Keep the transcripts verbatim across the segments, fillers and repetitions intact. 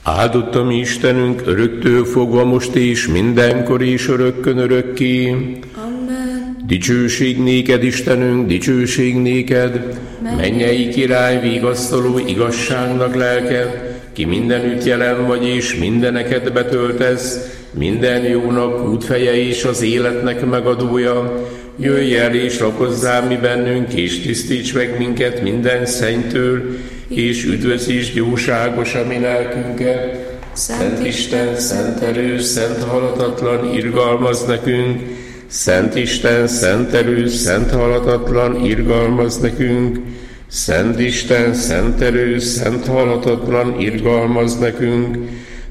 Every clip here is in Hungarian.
Áldott a mi Istenünk öröktől fogva most és mindenkor és örökkön örökké. Amen. Dicsőség néked, Istenünk, dicsőség néked, mennyei király, vigasztaló igazságnak lelke, ki mindenütt jelen vagy és mindeneket betöltesz, minden jónak útfeje és az életnek megadója. Jöjj el és lakozzál mi bennünk, és tisztíts meg minket minden szennytől, és üdvözítsd jóságos a mi lelkünket. Szent Isten, szent erős, szent halatatlan, irgalmaz nekünk. Szent Isten, szent erős, szent halatatlan, irgalmaz nekünk. Szent Isten, szent erős, szent halatatlan, irgalmaz nekünk.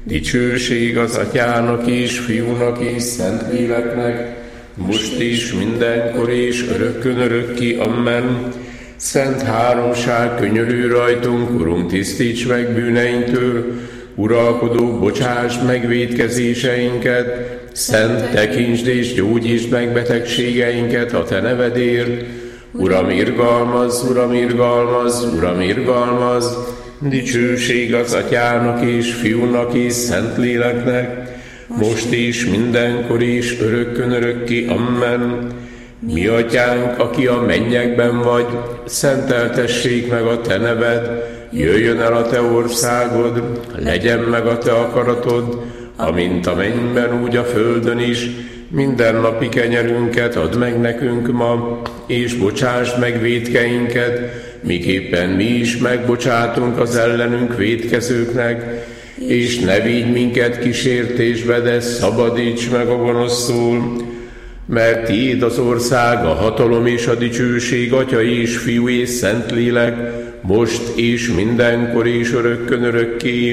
Dicsőség az Atyának és Fiúnak és Szentléleknek, most is, mindenkor és örökkön örökké. Amen. Szent háromság, könyörülj rajtunk, Urunk, tisztíts meg bűneinktől, uralkodó, bocsásd meg vétkezéseinket, Szent, tekintsd és gyógyítsd meg betegségeinket a Te nevedért. Uram, irgalmaz, Uram, irgalmaz, Uram, irgalmaz, dicsőség az Atyának és Fiúnak és Szentléleknek, most is, mindenkor is, örökkön örökké. Amen. Mi Atyánk, aki a mennyekben vagy, szenteltessék meg a Te neved, jöjjön el a Te országod, legyen meg a Te akaratod, amint a mennyben, úgy a földön is. Mindennapi kenyerünket add meg nekünk ma, és bocsásd meg vétkeinket, miképpen mi is megbocsátunk az ellenünk vétkezőknek, és ne vigy minket kísértésbe, de szabadíts meg a gonosztól, mert tiéd az ország, a hatalom és a dicsőség, Atya és Fiú és Szentlélek, most és mindenkor és örökkön örökké.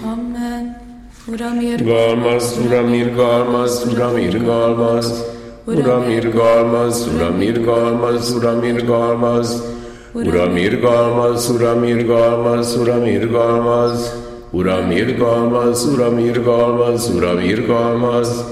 Amen. Uram, irgalmaz, Uram, irgalmaz, Uram, irgalmaz, Uram, irgalmaz, Uram, irgalmaz, Uram, irgalmaz, Uram, irgalmaz, Uram, irgalmaz, Uram, irgalmaz, Uram, irgalmaz, Uram, irgalmaz, Uram, irgalmaz,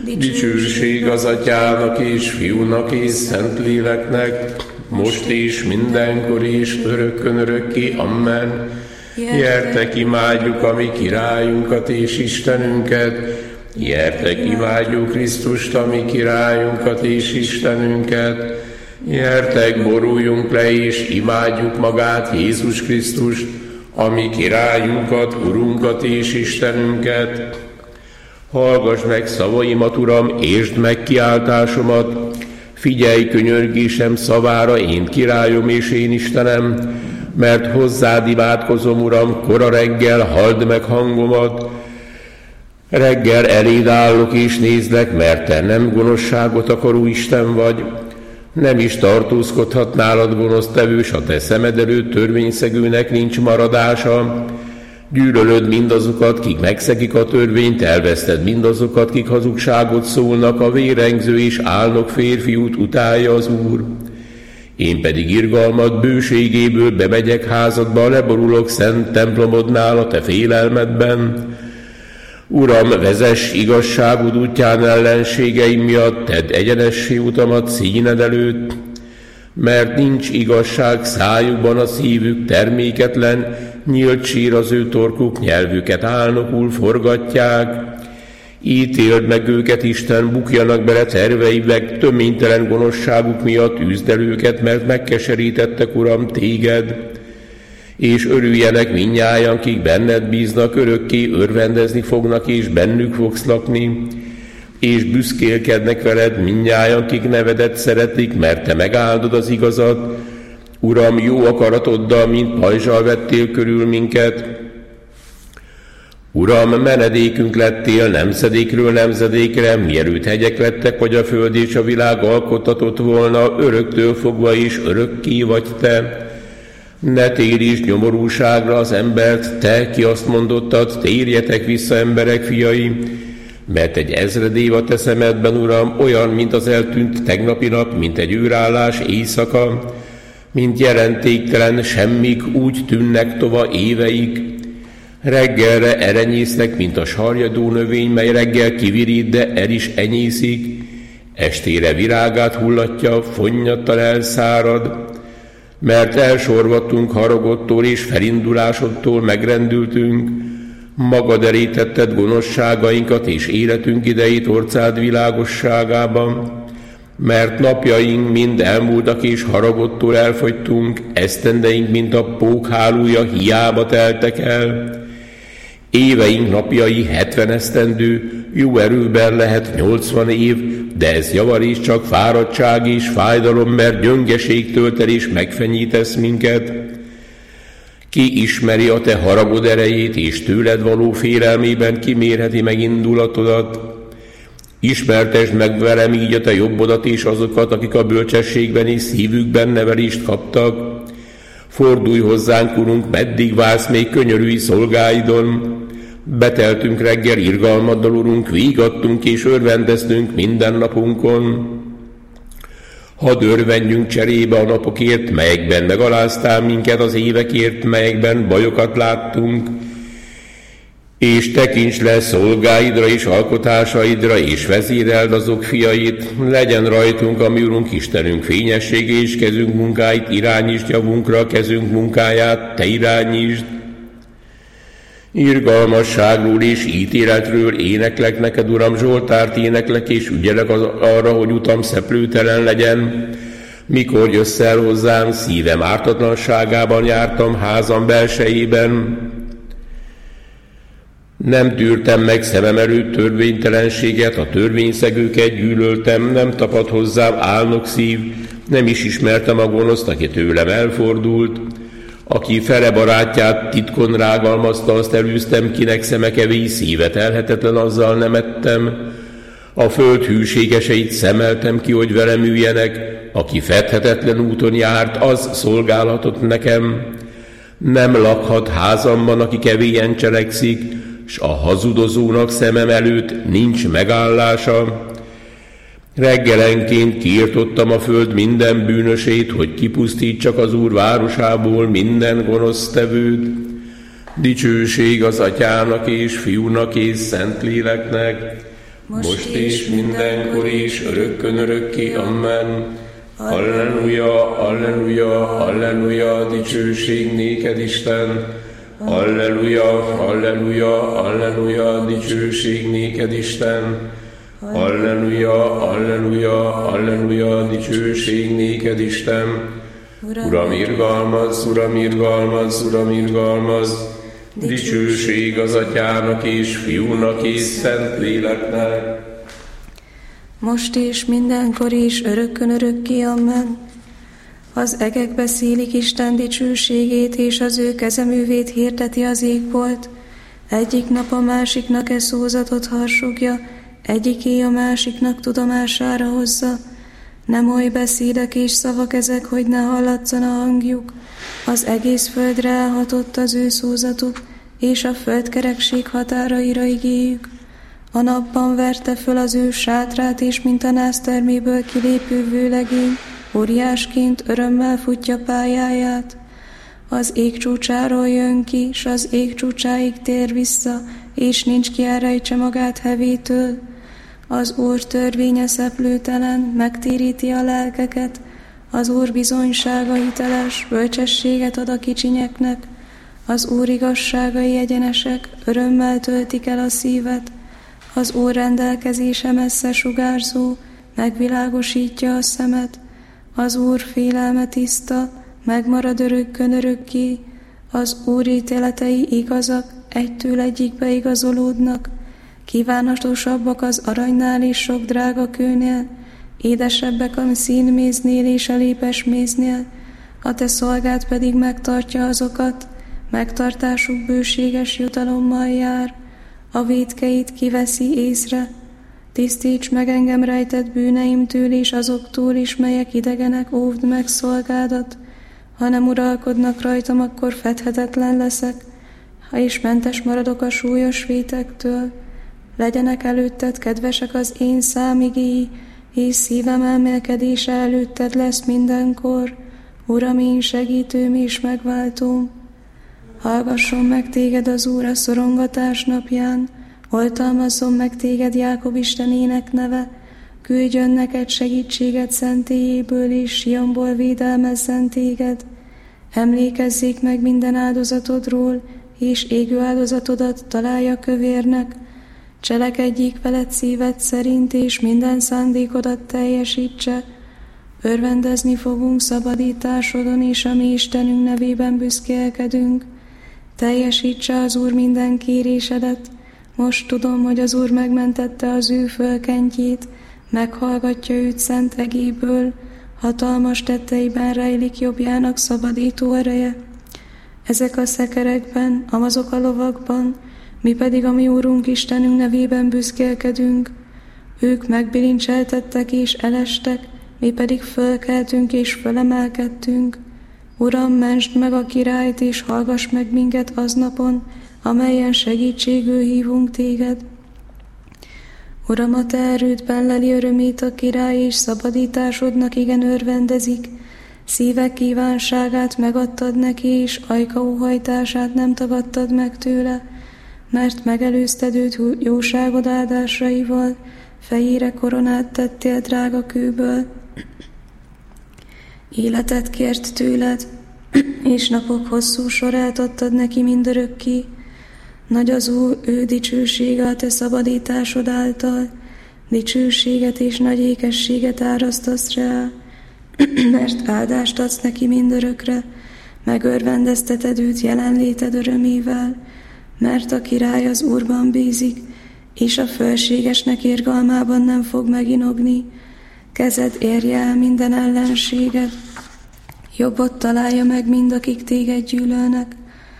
dicsőség az Atyának és Fiúnak és Szentléleknek, most és mindenkor és örökkön örökké. Amen. Gyertek, imádjuk a mi királyunkat és Istenünket, gyertek, imádjuk Krisztust, a mi királyunkat és Istenünket, gyertek, boruljunk le és imádjuk magát, Jézus Krisztust, a mi királyunkat, Urunkat és Istenünket. Hallgass meg szavaimat, Uram, értsd meg kiáltásomat, figyelj könyörgésem szavára, én királyom és én Istenem, mert hozzád imádkozom, Uram, kora reggel, halld meg hangomat. Reggel eléd állok és nézlek, mert Te nem gonoszságot akaró Isten vagy, nem is tartózkodhat nálad gonosztevő, s a Te szemed előtt törvényszegőnek nincs maradása. Gyűlölöd mindazokat, kik megszegik a törvényt, elveszted mindazokat, kik hazugságot szólnak, a vérengző és álnok férfiút utálja az Úr. Én pedig irgalmad bőségéből bemegyek házadba, leborulok szent templomodnál a Te félelmedben. Uram, vezess igazságod útján ellenségeim miatt, tedd egyenessé utamat színed előtt, mert nincs igazság szájukban, a szívük terméketlen, nyílt sír az ő torkuk, nyelvüket álnokul forgatják. Ítéld meg őket, Isten, bukjanak bele terveidbe, töménytelen gonoszságuk miatt üzd el őket, mert megkeserítettek, Uram, téged. És örüljenek mindnyájan, kik benned bíznak, örökké örvendezni fognak, és bennük fogsz lakni. És büszkélkednek veled mindnyájan, kik nevedet szeretik, mert Te megáldod az igazat. Uram, jó akaratoddal, mint pajzsal vettél körül minket. Uram, menedékünk lettél nemzedékről nemzedékre, mielőtt hegyek lettek, vagy a föld és a világ alkottatott volna, öröktől fogva is örökké vagy Te. Ne térítsd nyomorúságra az embert, Te, ki azt mondottad, térjetek vissza, emberek fiai, mert egy ezred év a Te szemedben, Uram, olyan, mint az eltűnt tegnapi nap, mint egy űrállás éjszaka, mint jelentéktelen semmik, úgy tűnnek tova éveik. Reggelre erenyésznek, mint a sarjadó növény, mely reggel kivirít, de el is enyészik, estére virágát hullatja, fonnyattal elszárad, mert elsorvadtunk haragottól és felindulásodtól megrendültünk, Maga derítetted gonoszságainkat és életünk idejét orcád világosságában, mert napjaink mind elmúltak és haragodtól elfogytunk, esztendeink, mint a pók hálója, hiába teltek el. Éveink napjai hetven esztendő, jó erőben lehet nyolcvan év, de ez javarészt csak fáradtság és fájdalom, mert gyöngeség tölt el és megfenyítesz minket. Ki ismeri a te haragod erejét, és tőled való félelmében kimérheti meg indulatodat? Ismertesd meg velem így a te jobbodat és azokat, akik a bölcsességben és szívükben nevelést kaptak. Fordulj hozzánk, Urunk, meddig vársz még könyörülj szolgáidon? Beteltünk reggel irgalmaddal, Urunk, vígadtunk és örvendeztünk minden napunkon. Hadd örvendjünk cserébe a napokért, melyekben megaláztál minket, az évekért, melyekben bajokat láttunk, és tekints le szolgáidra és alkotásaidra, és vezéreld azok fiait, legyen rajtunk, ami Urunk Istenünk fényessége, és kezünk munkáit irányítsd javunkra, kezünk munkáját te irányítsd. Irgalmasságról és ítéletről éneklek neked, Uram, zsoltárt éneklek, és ügyelek az, arra, hogy utam szeplőtelen legyen. Mikor jössz el hozzám, szívem ártatlanságában jártam, házam belsejében. Nem tűrtem meg szemem előtt törvénytelenséget, a törvényszegőket gyűlöltem, nem tapad hozzám álnok szív, nem is ismertem a gonoszt, aki tőlem elfordult. Aki fele barátját titkon rágalmazta, azt elűztem, kinek szeme kevés, szíve telhetetlen, azzal nem ettem. A föld hűségeseit szemeltem ki, hogy velem üljenek, aki fedhetetlen úton járt, az szolgálhatott nekem. Nem lakhat házamban, aki kevélyen cselekszik, s a hazudozónak szemem előtt nincs megállása. Reggelenként kiirtottam a föld minden bűnösét, hogy kipusztítsak az Úr városából minden gonosztevőt. Dicsőség az Atyának és Fiúnak és Szentléleknek, most, most és mindenkor és örökkön örökké. Amen. Alleluja, alleluja, alleluja, dicsőség néked, Isten. Alleluja, alleluja, alleluja, dicsőség néked, Isten. Alleluja, alleluja, alleluja, dicsőség néked, Isten. Uram, irgalmaz, Uram, irgalmaz, Uram, irgalmaz, dicsőség az Atyának és Fiúnak és Szentléleknek. Most és mindenkor is örökkön örökké. Amen. Az egek beszélik Isten dicsőségét, és az ő kezeművét hirdeti az égbolt. Egyik nap a másiknak e szózatot harsogja, egyiké a másiknak tudomására hozza. Nem oly beszédek és szavak ezek, hogy ne hallatszon a hangjuk. Az egész földre elhatott az ő szózatuk, és a földkerekség határaira igéjük. A napban verte föl az ő sátrát, és mint a nászterméből kilépő vőlegény, óriásként örömmel futja pályáját. Az ég csúcsáról jön ki, s az ég csúcsáig tér vissza, és nincs ki elrejtse magát hevétől. Az Úr törvénye szeplőtelen, megtéríti a lelkeket, az Úr bizonysága hiteles, bölcsességet ad a kicsinyeknek, az Úr igazságai egyenesek, örömmel töltik el a szívet, az Úr rendelkezése messze sugárzó, megvilágosítja a szemet, az Úr félelme tiszta, megmarad örökkön örökké, az Úr ítéletei igazak, egytől egyikbe igazolódnak, kívánatosabbak az aranynál és sok drága kőnél, édesebbek a színméznél és a lépes méznél, a te szolgád pedig megtartja azokat, megtartásuk bőséges jutalommal jár, a vétkeit kiveszi észre. Tisztíts meg engem rejtett bűneimtől és azoktól is, melyek idegenek, óvd meg szolgádat. Ha nem uralkodnak rajtam, akkor fedhetetlen leszek, ha is mentes maradok a súlyos vétektől. Legyenek előtted kedvesek az én számigéi, és szívem elmélkedése előtted lesz mindenkor. Uram, én segítőm és megváltóm. Hallgasson meg téged az Úr a szorongatás napján, oltalmazzon meg téged Jákob Istenének neve, küldjön neked segítséget szentélyéből, és Sionból védelmezzen téged. Emlékezzék meg minden áldozatodról, és égő áldozatodat találja kövérnek, cselekedjék veled szíved szerint, és minden szándékodat teljesítse. Örvendezni fogunk szabadításodon, és a mi Istenünk nevében büszkélkedünk. Teljesítse az Úr minden kérésedet. Most tudom, hogy az Úr megmentette az ő fölkentjét, meghallgatja őt szent egéből, hatalmas tetteiben rejlik jobbjának szabadító ereje. Ezek a szekerekben, amazok a lovakban, mi pedig a mi Úrunk Istenünk nevében büszkélkedünk. Ők megbilincseltettek és elestek, mi pedig fölkeltünk és fölemelkedtünk. Uram, mentsd meg a királyt, és hallgass meg minket aznapon, amelyen segítségül hívunk téged. Uram, a te erődben leli örömét a király, és szabadításodnak igen örvendezik. Szívek kívánságát megadtad neki, és ajka óhajtását nem tagadtad meg tőle, mert megelőzted őt jóságod áldásaival, fejére koronát tettél drága kőből. Életet kért tőled, és napok hosszú sorát adtad neki mindörökké. Nagy az Úr, ő dicsősége a te szabadításod által, dicsőséget és nagy ékességet árasztasz rá, mert áldást adsz neki mindörökre, megörvendezteted őt jelenléted örömével, mert a király az Úrban bízik, és a fölségesnek irgalmában nem fog meginogni. Kezed érje el minden ellenséget, jobbot találja meg mind, akik téged gyűlölnek.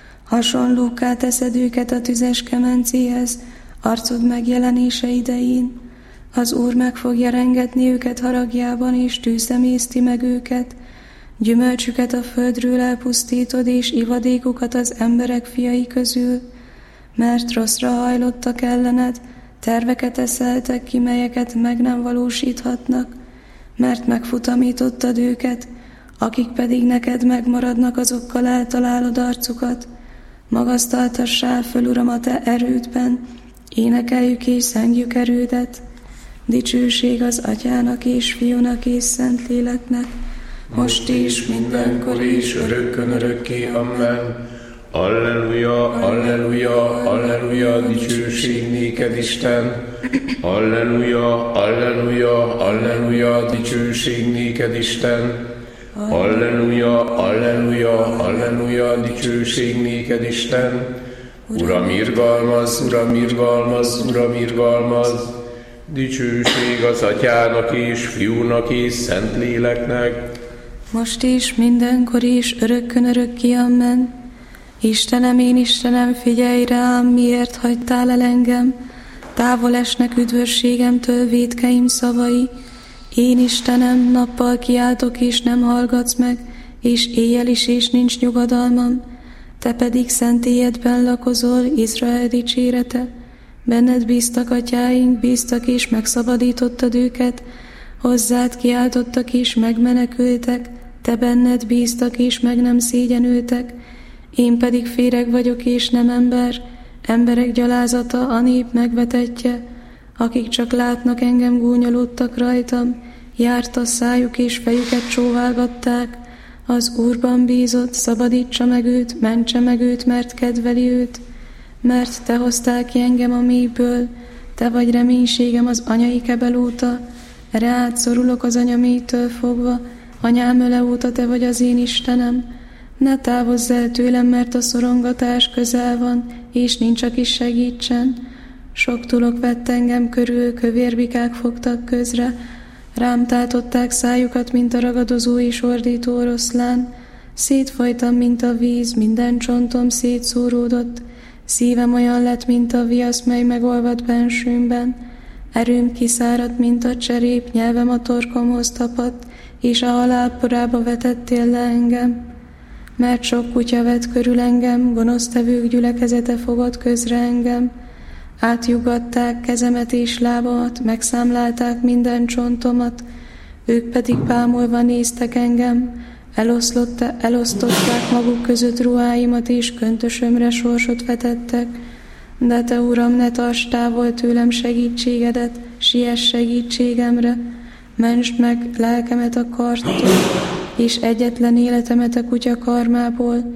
Hasonlókká teszed őket a tüzes kemencéhez, arcod megjelenése idején. Az Úr meg fogja rengetni őket haragjában, és tűzemészti meg őket. Gyümölcsüket a földről elpusztítod, és ivadékukat az emberek fiai közül. Mert rosszra hajlottak ellened, terveket eszeltek ki, melyeket meg nem valósíthatnak, mert megfutamítottad őket, akik pedig neked megmaradnak, azokkal eltalálod arcukat. Magasztaltassál föl, Uram, a te erődben, énekeljük és zengjük erődet. Dicsőség az Atyának és Fiúnak és Szentléleknek, most is, mindenkor is, örökkön örökké. Amen. Alleluja, alleluja, alleluja, dicsőség néked, Isten. Alleluja, alleluja, alleluja, dicsőség néked, Isten. Alleluja, alleluja, alleluja, dicsőség néked, Isten. Uram, irgalmaz, Uram, irgalmaz, Uram, irgalmaz. Dicsőség az Atyának és Fiúnak és Szentléleknek, most is, mindenkor is, örökkön örökké. Amen. Istenem, én Istenem, figyelj rám, miért hagytál el engem? Távol esnek üdvösségemtől vétkeim szavai. Én Istenem, nappal kiáltok, és nem hallgatsz meg, és éjjel is, és nincs nyugodalmam. Te pedig szentélyedben lakozol, Izrael dicsérete. Benned bíztak atyáink, bíztak és megszabadítottad őket, hozzád kiáltottak és megmenekültek, te benned bíztak és meg nem szégyenültek. Én pedig féreg vagyok és nem ember, emberek gyalázata, a nép megvetettje, akik csak látnak engem, gúnyolódtak rajtam, járt a szájuk és fejüket csóválgatták. Az Úrban bízott, szabadítsa meg őt, mentse meg őt, mert kedveli őt. Mert te hoztál ki engem a mélyből, te vagy reménységem az anyai kebel óta, reád szorulok az anyamétől fogva, anyám öle óta te vagy az én Istenem. Ne távozz el tőlem, mert a szorongatás közel van, és nincs, aki segítsen. Sok tulok vett engem körül, kövérbikák fogtak közre, rám tátották szájukat, mint a ragadozó és ordító oroszlán. Szétfolytam, mint a víz, minden csontom szétszóródott, szívem olyan lett, mint a viasz, mely megolvad bensőmben. Erőm kiszáradt, mint a cserép, nyelvem a torkomhoz tapadt, és a halál porába vetettél le engem. Mert sok kutya vett körül engem, gonosztevők gyülekezete fogott közre engem. Átjugatták kezemet és lábamat, megszámlálták minden csontomat, ők pedig bámulva néztek engem, elosztották maguk között ruháimat, és köntösömre sorsot vetettek. De te, Uram, ne tarts távol tőlem segítségedet, siess segítségemre, mentsd meg lelkemet a karttól, és egyetlen életemet a kutya karmából.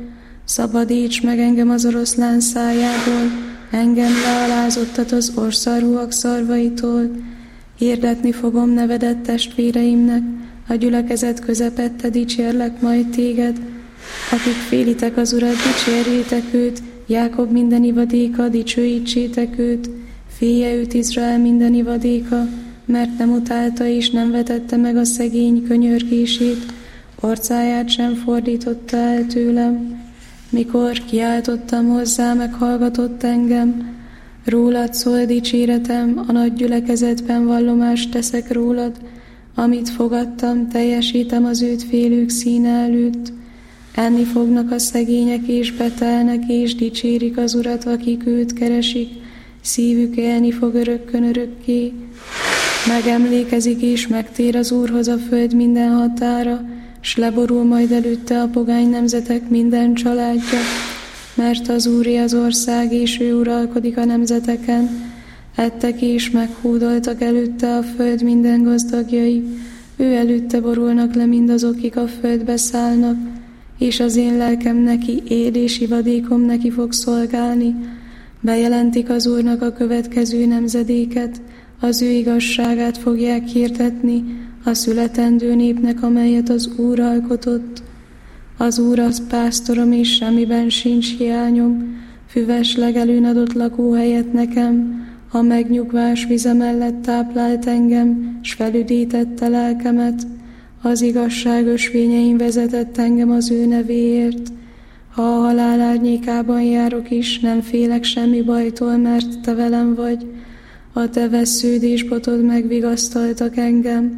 Szabadíts meg engem az oroszlán szájából, engem lealázottat az orszarvúak szarvaitól. Hirdetni fogom nevedet testvéreimnek, a gyülekezet közepette dicsérlek majd téged. Akik félitek az Urat, dicsérjétek őt, Jákob minden ivadéka, dicsőítsétek őt. Félje őt Izrael minden ivadéka, mert nem utálta és nem vetette meg a szegény könyörgését, orcáját sem fordította el tőlem. Mikor kiáltottam hozzá, meghallgatott engem. Rólad szól dicséretem, a nagy gyülekezetben vallomást teszek rólad. Amit fogadtam, teljesítem az őt félők színe előtt. Enni fognak a szegények és betelnek, és dicsérik az Urat, akik őt keresik. Szívük élni fog örökkön örökké. Megemlékezik és megtér az Úrhoz a föld minden határa, s leborul majd előtte a pogány nemzetek minden családja, mert az Úré az ország, és ő uralkodik a nemzeteken. Ettek és meghódoltak előtte a föld minden gazdagjai, ő előtte borulnak le mindazok, akik a földbe szállnak, és az én lelkem neki él, és ivadékom neki fog szolgálni. Bejelentik az Úrnak a következő nemzedéket, az ő igazságát fogják hirdetni a születendő népnek, amelyet az Úr alkotott. Az Úr az pásztorom, és semmiben sincs hiányom, füves legelőn adott lakóhelyet nekem, a megnyugvás vize mellett táplált engem, s felüdítette lelkemet, az igazság ösvényein vezetett engem az ő nevéért. Ha a halál árnyékában járok is, nem félek semmi bajtól, mert te velem vagy. A te vessződésbotod megvigasztaltak engem.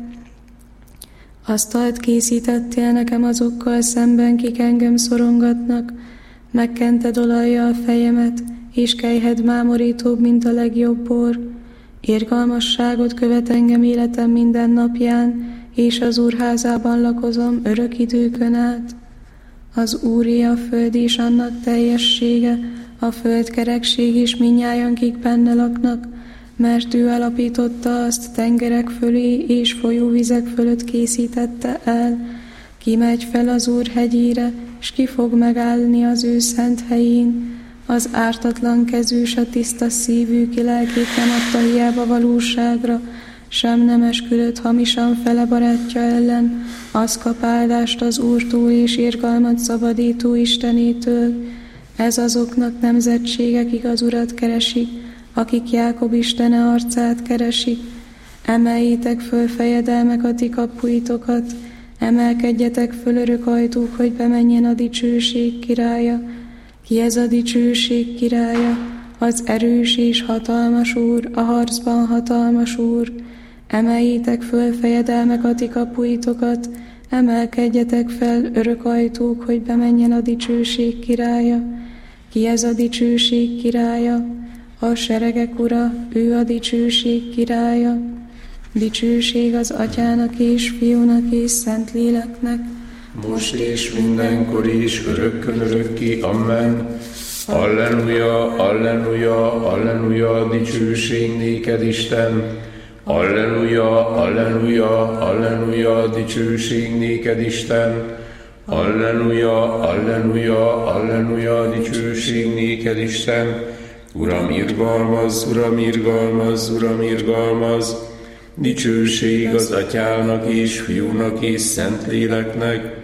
Asztalt készítettél nekem azokkal szemben, kik engem szorongatnak. Megkented olajjal a fejemet, és kelyhed mámorítóbb, mint a legjobb bor. Irgalmasságot követ engem életem minden napján, és az Úr házában lakozom örök időkön át. Az Úré a föld és annak teljessége, a föld kerekség és mindnyájan, kik benne laknak, mert ő alapította azt, tengerek fölé és folyóvizek fölött készítette el. Ki megy fel az Úr hegyére, s ki fog megállni az ő szent helyén. Az ártatlan kezű s a tiszta szívű, ki lelkét nem adta hiába valóságra, sem nem esküdött hamisan fele barátja ellen, az kap áldást az Úrtól és irgalmat szabadító Istenétől. Ez azoknak nemzetsége, akik az Urat keresik, akik Jákob Istene arcát keresik. Emeljétek föl fejedelmek a ti kapuitokat, emelkedjetek föl örök ajtók, hogy bemenjen a dicsőség királya. Ki ez a dicsőség királya? Az erős és hatalmas Úr, a harcban hatalmas Úr. Emeljétek föl fejedelmek a ti kapuitokat, emelkedjetek fel örök ajtók, hogy bemenjen a dicsőség királya. Ki ez a dicsőség királya? A seregek ura, ő a dicsőség királya. Dicsőség az Atyának és Fiúnak és Szentléleknek, most és mindenkor is, örökkön örökké. Amen. Alleluja, alleluja, alleluja, dicsőség néked, Isten. Alleluja, alleluja, alleluja, dicsőség néked, Isten. Alleluja, alleluja, alleluja, dicsőség néked, Isten. Uram, irgalmaz, Uram, irgalmaz, Uram, irgalmaz. Dicsőség az Atyának és Fiúnak és Szentléleknek.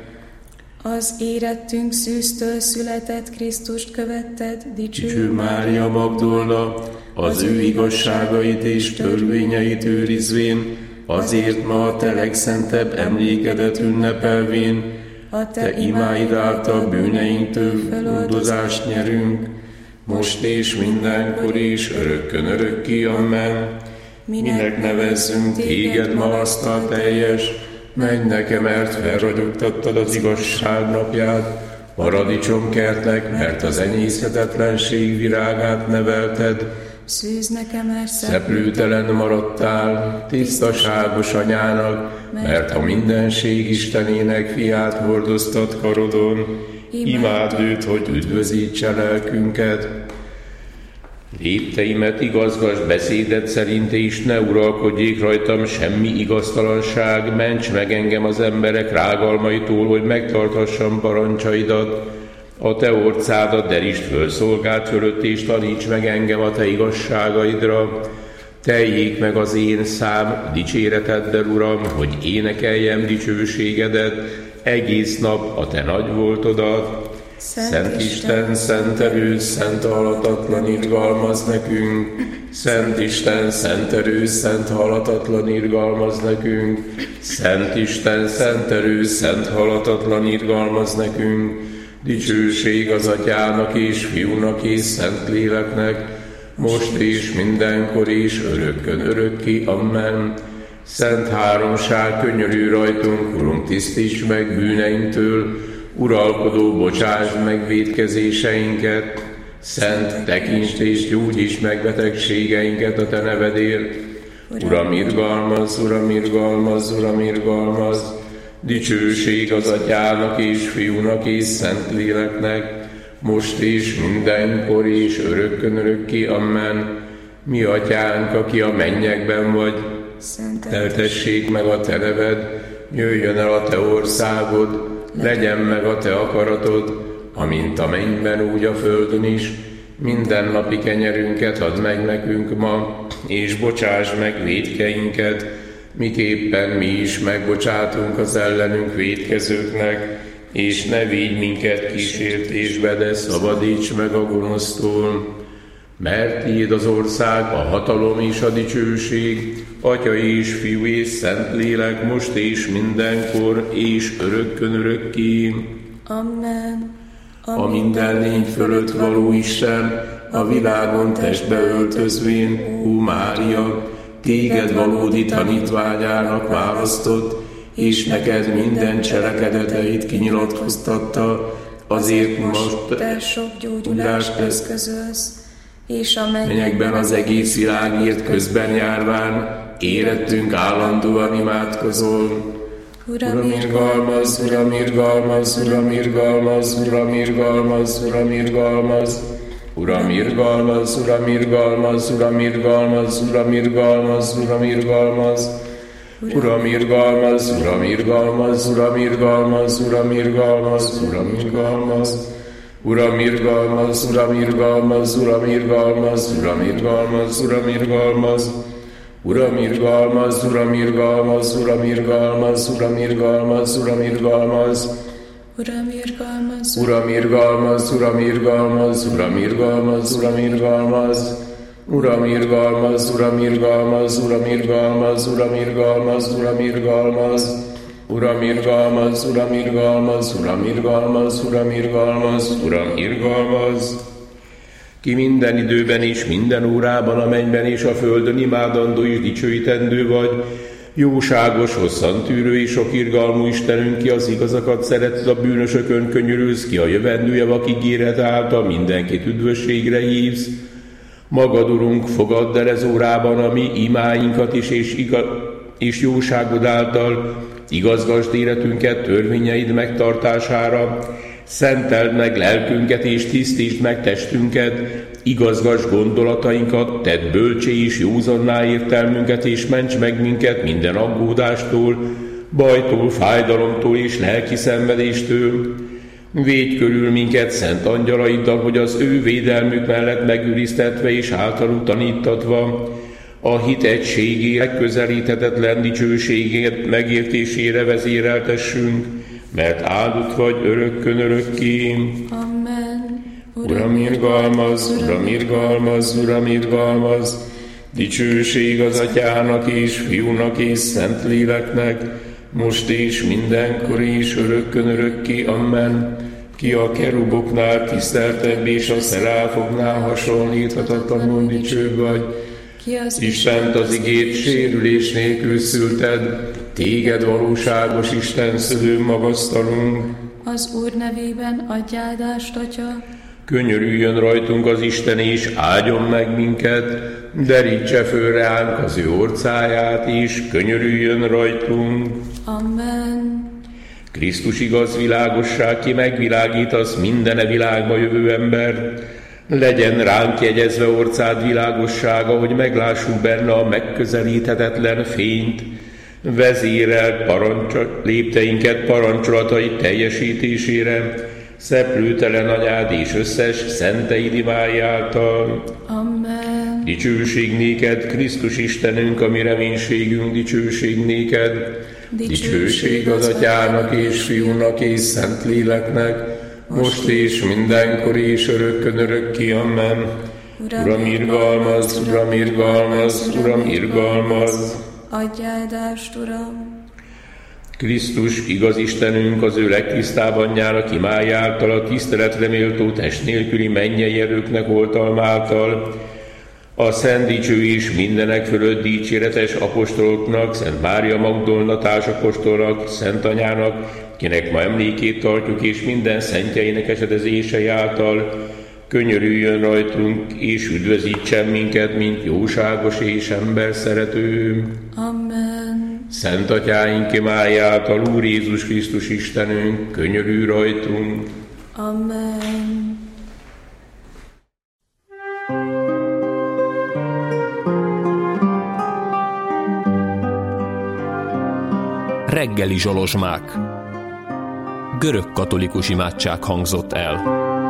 Az érettünk szűztől született Krisztust követted, dicső, dicső Mária Magdolna, az ő igazságait és törvényeit őrizvén, azért ma a te legszentebb emlékedet ünnepelvén, a te imáid által bűneinktől feloldozást nyerünk, most és mindenkor is, örökkön örökké. Amen. Minek nevezzünk téged magasztal teljes, menj nekem, mert felragyogtattad az igazság napját, paradicsomkertnek, mert az enyészhetetlenség virágát nevelted. Szűz nekem, mert szeplőtelen maradtál, tisztaságos anyának, mert a mindenség Istenének fiát hordoztat karodon. Imád őt, hogy üdvözítse lelkünket. Lépteimet igazgass beszédet szerint, és ne uralkodjék rajtam semmi igaztalanság, ments meg engem az emberek rágalmaitól, hogy megtarthassam parancsaidat. A te orcádat derítsd föl szolgált fölött, és taníts meg engem a te igazságaidra. Teljék meg az én szám dicséreteddel, Uram, hogy énekeljem dicsőségedet egész nap a te nagy voltodat. Szent, Szent Isten, Szent erő, Szent halatatlan irgalmaz nekünk. Szent Isten, Szent erő, Szent halatatlan irgalmaz nekünk. Szent Isten, Szent erő, Szent halatatlan irgalmaz nekünk. Dicsőség az Atyának és Fiúnak és Szentléleknek, most és mindenkor és örökkön örökké. Amen. Szent háromság, könyörülj rajtunk, Urunk, tisztíts meg bűneinktől, uralkodó, bocsásd meg vétkezéseinket, Szent, tekintsd és gyógyíts meg betegségeinket a te nevedért. Uram, irgalmaz, Uram, irgalmaz, Uram, irgalmaz. Dicsőség az Atyának és Fiúnak és Szentléleknek, most és mindenkor és örökkön örökké. Amen. Mi Atyánk, aki a mennyekben vagy, szenteltessék meg a te neved, jöjjön el a te országod, legyen meg a te akaratod, amint a mennyben, úgy a földön is. Mindennapi kenyerünket add meg nekünk ma, és bocsásd meg vétkeinket, miképpen mi is megbocsátunk az ellenünk vétkezőknek, és ne vigy minket kísértésbe, de szabadíts meg a gonosztól. Mert tiéd az ország, a hatalom és a dicsőség, Atya és Fiú és Szentlélek, most és mindenkor és örökkön örökké. Amen. A minden lény fölött való Isten, a világon testbe öltözvén, ó Mária, téged valódi tanítványának választott, és neked minden cselekedeteit kinyilatkoztatta, azért most te sok gyógyulást eszközölsz, és a mennyekben az egész világért közben járván, érettünk állandóan imádkozol. Uram, irgalmaz, Uram, irgalmaz, Uram, irgalmaz, Uram, irgalmaz, Uram, irgalmaz. Uram, irgalmaz, Uram, irgalmaz, Uram, irgalmaz, Uram, irgalmaz, Uram, irgalmaz. Uram, irgalmaz, Uram, irgalmaz, Uram, irgalmaz, Uram, irgalmaz, Uram, irgalmaz. Uram, irgalmaz, Uram, irgalmaz, Uram, irgalmaz, Uram, irgalmaz, Uram, irgalmaz. Uram, irgalmaz, Uram, irgalmaz, Uram, irgalmaz, Uram, irgalmaz, Uram, irgalmaz. Uram, irgalmaz, Uram, irgalmaz, Uram, irgalmaz, Uram, irgalmaz, Uram, irgalmaz. Uram, irgalmaz, Uram, irgalmaz, Uram, irgalmaz, Uram, irgalmaz, Uram, irgalmaz. Uram, irgalmaz, Uram, irgalmaz, Uram, irgalmaz, Uram, irgalmaz, Uram, irgalmaz. Ki minden időben és minden órában a mennyben és a földön imádandó és dicsőítendő vagy, jóságos, hosszantűrő és sok irgalmú Istenünk, ki az igazakat szereted, a bűnösökön könyörülsz, ki a jövendő javak ígéret által mindenkit üdvösségre hívsz. Magad, Urunk, fogadd el ez órában a mi imáinkat is, és, igaz, és jóságod által igazgasd életünket törvényeid megtartására, szenteld meg lelkünket és tisztítsd meg testünket, igazgasd gondolatainkat, tedd bölcsé és józanná értelmünket, és ments meg minket minden aggódástól, bajtól, fájdalomtól és lelki szenvedéstől. Védj körül minket szent angyalaiddal, hogy az ő védelmük mellett megőriztetve és általuk tanítatva a hit egységének közelíthetetlen dicsőségét megértésére vezéreltessünk, mert áldott vagy örökkön örökké. Amen. Uram, irgalmaz, Uram, irgalmaz, Uram, irgalmaz. Dicsőség az Atyának és Fiúnak és Szentléleknek, most és mindenkor és örökkön örökké. Amen. Ki a keruboknál tiszteltebb és a szeráfoknál hasonlíthatatlanul dicsőbb vagy, ki az Istent az igét sérülés nélkül szülted, téged valóságos Isten szülő magasztalunk. Az Úr nevében adj áldást, Atya. Könyörüljön rajtunk az Isten, és áldjon meg minket, derítse föl ránk az ő orcáját, és könyörüljön rajtunk. Amen. Krisztus igaz világosság, ki megvilágítasz mindene világba jövő embert, legyen ránk jegyezve orcád világossága, hogy meglássuk benne a megközelíthetetlen fényt, vezéreld parancsol, lépteinket parancsolatai teljesítésére, szeplőtelen anyád és összes szenteid imái által. Amen. Dicsőség néked, Krisztus Istenünk, a mi reménységünk, dicsőség néked. Dicsőség az Atyának és Fiúnak és Szentléleknek, most és mindenkor és örökkön örökké. Amen. Uram, irgalmaz, Uram, irgalmaz, Uram, irgalmaz. Adj áldást, Uram. Krisztus, igaz Istenünk, az ő legtisztább anyjának imája által, a tiszteletre méltó test nélküli mennyei erőknek oltalmáltal, a szent dicső és mindenek fölött dicséretes apostoloknak, Szent Mária Magdolna társapostolnak, Szent Anyának, kinek ma emlékét tartjuk, és minden szentjeinek esedezései által könyörüljön rajtunk, és üdvözítsen minket, mint jóságos és ember szerető. Amen. Szent Atyáink imája által, Úr Jézus Krisztus Istenünk, könyörülj rajtunk. Amen. Reggeli zsolozsmák. Görög katolikus imádság hangzott el.